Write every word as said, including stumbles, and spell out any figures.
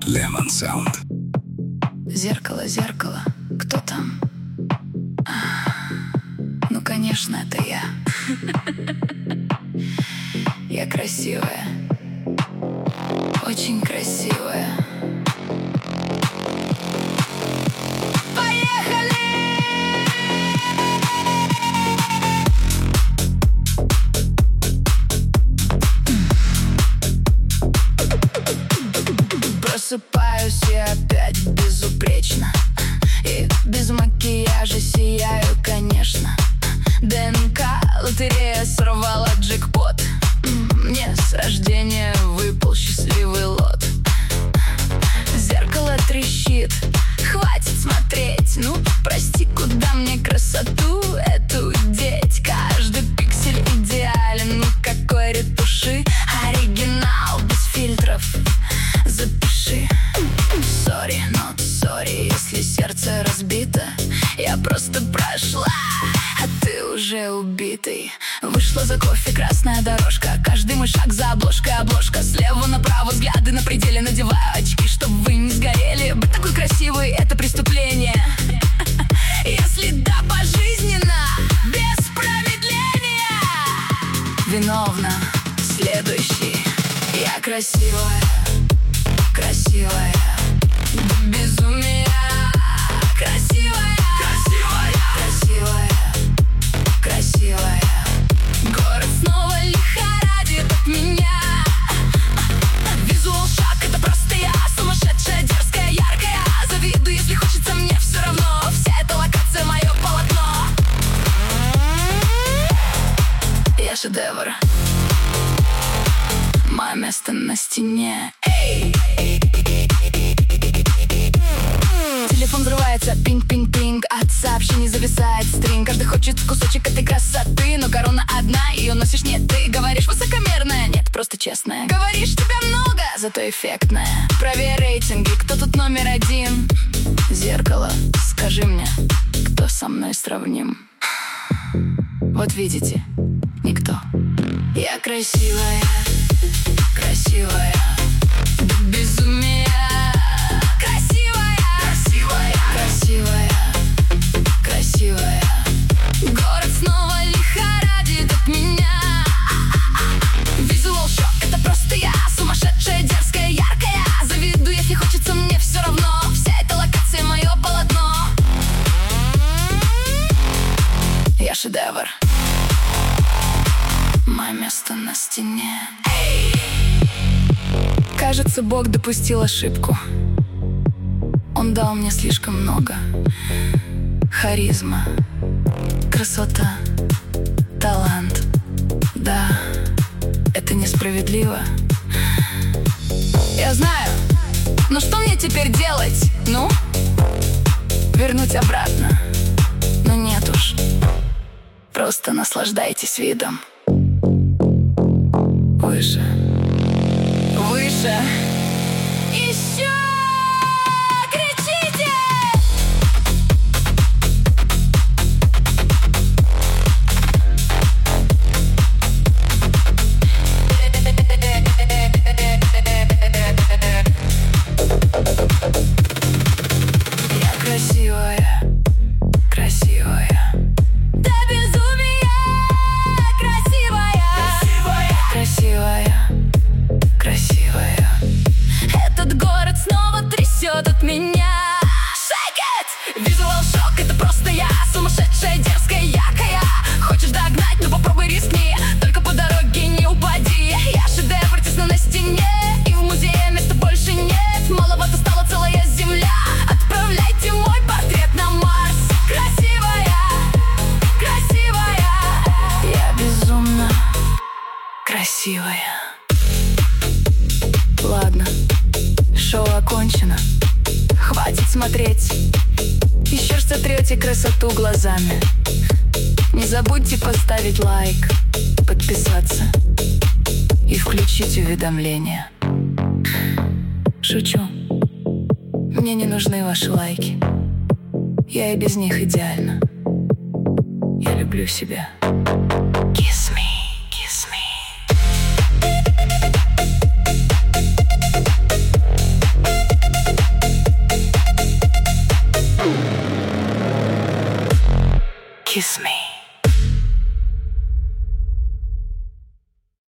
Lemon Sound. Зеркало, зеркало, кто там? А, ну, конечно, это я. Я красивая, очень красивая. Просыпаюсь я опять безупречно, и без макияжа сияю, конечно. ДНК лотерея сорвала джекпот. Мне с рождения выпал счастливый лот. Зеркало трещит, хватит смотреть. Ну, прости, куда мне красоту эту деть? Каждый пиксель идеален, никакой ретуши. Оригинал без фильтров, запиши. Сори, not sorry, если сердце разбито. Я просто прошла, а ты уже убитый. Вышла за кофе, красная дорожка. Каждый мой шаг за обложкой, обложка. Слева направо взгляды на пределе. Надеваю очки, чтобы вы не сгорели. Быть такой красивой — это преступление. Если да, пожизненно, без промедления. Виновна, следующий. Я красивая, красивая, до безумия. Красивая, красивая, красивая, красивая. Город снова лихорадит от меня. Визуал шаг — это просто я. Сумасшедшая, дерзкая, яркая. Завидую, если хочется, мне все равно. Вся эта локация — мое полотно. Я шедевр, мое место на стене. Эй! Телефон взрывается, пинг-пинг-пинг. От сообщений зависает стринг. Каждый хочет кусочек этой красоты, но корона одна, ее носишь не ты. Говоришь высокомерная, нет, просто честная. Говоришь, тебя много, зато эффектная. Проверь рейтинги, кто тут номер один. Зеркало, скажи мне, кто со мной сравним? Вот видите, никто. Я красивая, красивая, до безумия. Красивая, красивая, красивая. Город снова лихорадит от меня. Визуал шок — это просто я. Сумасшедшая, дерзкая, яркая. Завидую, если хочется, мне все равно. Вся эта локация — мое полотно. Я шедевр, мое место на стене. Эй! Кажется, Бог допустил ошибку. Он дал мне слишком много. Харизма, красота, талант. Да, это несправедливо. Я знаю, но что мне теперь делать? Ну, вернуть обратно? Ну нет уж. Просто наслаждайтесь видом. Выше, выше. Еще! Красивая, красивая, до безумия. Красивая, красивая, красивая. Этот город снова трясет от меня. Shake it! Визуал шок — это просто я. Сумасшедшая, дерзкая, яркая. Хочешь догнать, ну попробуй рискни. Только по дороге не упади. Я шедевр, тесно на стене. И в музее места больше нет. Маловато стала целая земля. Отправляйте мой портрет на Марс. Красивая, красивая. Я безумно красивая. Ладно, шоу окончено. Хватит смотреть. Еще ж сотрете красоту глазами. Не забудьте поставить лайк, подписаться и включить уведомления. Шучу. Мне не нужны ваши лайки. Я и без них идеальна. Я люблю себя. Kiss me, kiss me. Kiss me.